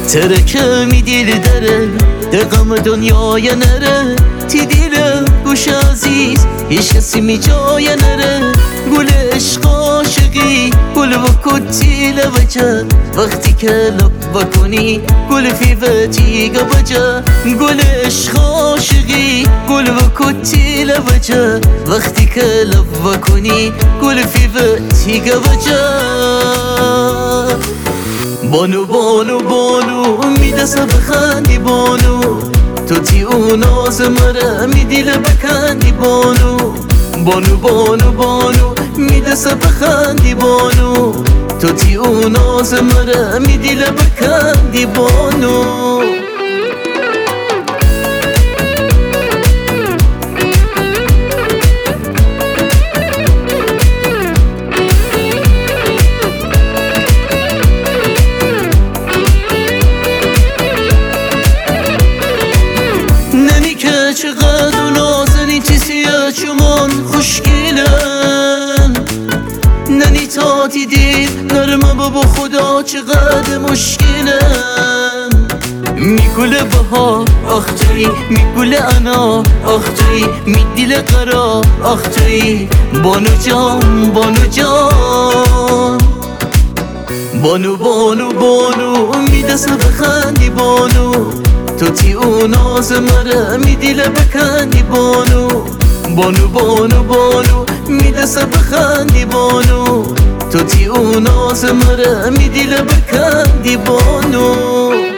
ترکه می دیل داره دقم دنیای نره تی دیل گوش عزیز هیچ کسی می جای نره گل عشق عاشقی گل و کتی لوجه وقتی که لب بکنی گل فیوتی گوجه گل عشق عاشقی گل و کتی لوجه وقتی که لب بکنی گل فیوتی گوجه بانو بانو بانو میدسه بخندی بانو تو تی اون ناز مره میدیله بکندی بانو بانو بانو بانو میدسه بخندی بانو تو تی اون ناز مره میدیله بکندی بانو چقدر نازنی تیسیه چمان خوشگیلن ننی تا دیدید نرمه بابا خدا چقدر مشکلن میگوله بها آخ توی میگوله انا آخ توی میدیل قرار آخ توی بانو جان بانو جان بانو بانو بانو میدسه بخندی بانو تو تی اون ناز مره میدیله بکندی بانو بانو بانو بانو میدسه بخندی بانو تو تی اون ناز مره میدیله بکندی بانو